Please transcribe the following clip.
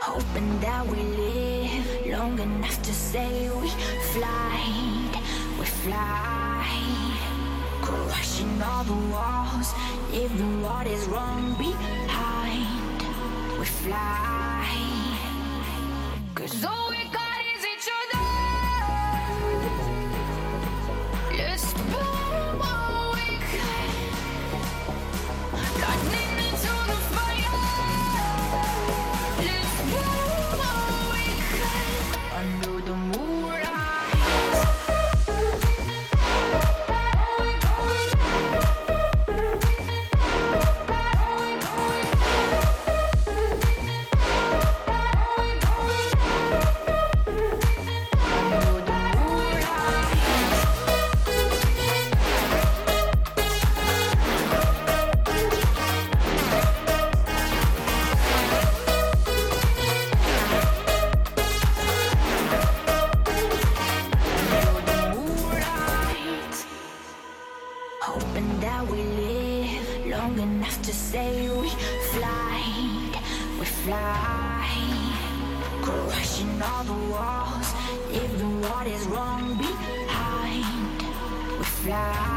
hoping that we live long enough to say we fly, crushing all the walls, leaving what is wrong behind. We fly, 'cause all we got is each other. Let's burn what we can, lightning into the fire. Let's burn what we can under the moonlight. Hoping that we live long enough to say we fly, crushing all the walls, leaving what is wrong behind. We fly.